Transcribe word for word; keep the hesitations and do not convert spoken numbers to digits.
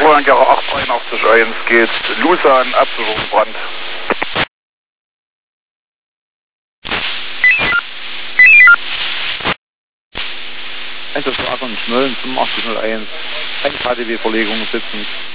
Roland Jahre acht dreiundachtzig eins geht Lusan, Absicherung Brand. eins auf Ackern Schmölln fünfundachtzig null eins, eins H D W Verlegung sitzend.